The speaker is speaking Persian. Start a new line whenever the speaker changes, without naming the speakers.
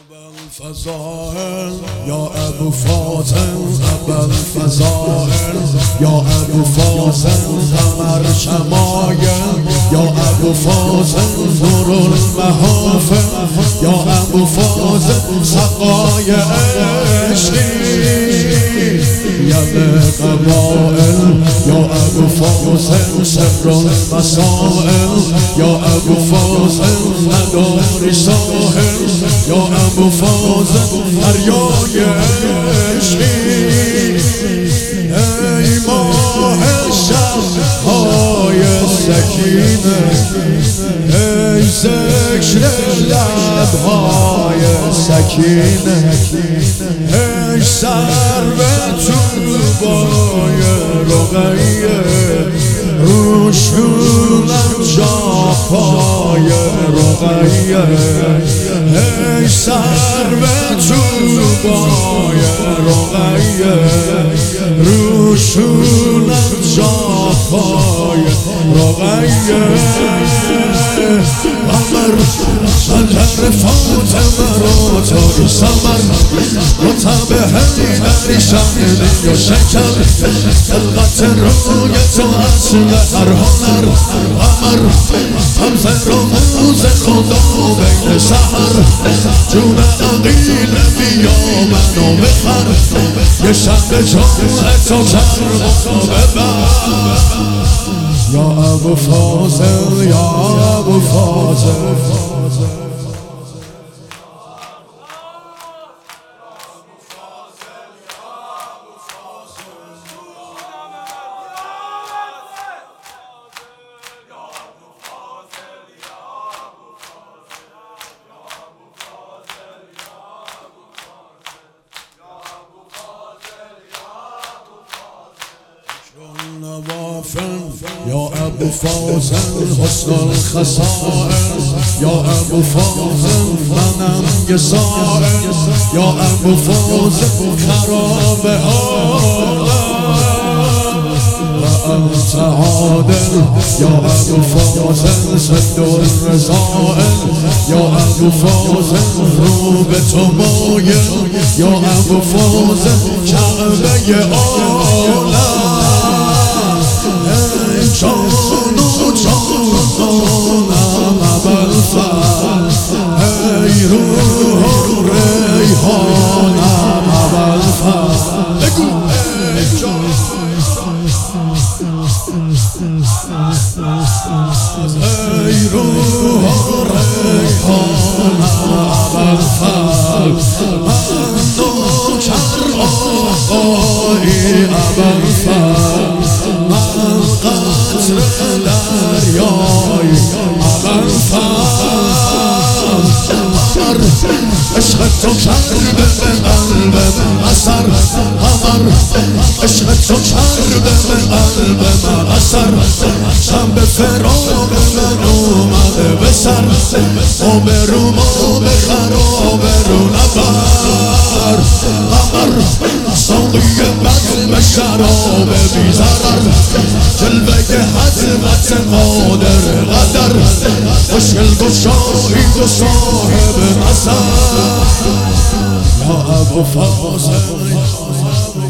الفضائل یا ابو فاضل الفضائل یا ابو فاضل قمر شمایل یا ابو فاضل نور المحافل یا ابو فاضل سقای عشقی ید قبائل یا ابو فاضل سر المسائل یا ابو فاضل نداری ساحل یا ابو فاضل دریای عشقی ای ماه شب‌های سکینه ای ذکر لب‌های سکینه ای سرو طوبای رقیه روشونم جاپای رقیه ای سرو طوبای رقیه روشونم جاپای رقیه عمر شجر فاطمه رو توی سمر مطبع هنری شهدی و شکر خلقت روی تو اصل هر هنر عمر همزه رموز خدا بین سحر جون عقیل بیا منو بخر یه شب جمعه تو چرمو ببر یا ابو فاضل یا ابو فاضل یا ابو فاضل حسن الخصائل یا ابو فاضل منم یه سائل یا ابو فاضل خراب عالم و انت عادل یا ابو فاضل سد الرسائل یا ابو فاضل رو به تو مایل یا ابو فاضل کعبه عالم جان و جانم ابوالفضل ای روح و ریحانم ابوالفضل بگو ای جان ای روح و ریحانم ابوالفضل من نوکر آقای ابوالفضل من قطر دریای ابوالفضل قمر عشق تو کرده به قلبم اثر قمر عشق تو کرده به قلبم اثر شب فراق من اومده به سر آبرو ما بخر آبرو نبر قمر ساقی بزم شراب بی ضرر جلوه حضرت قادر قدر مشکل گشایی و صاحب نظر یا ابو فاضل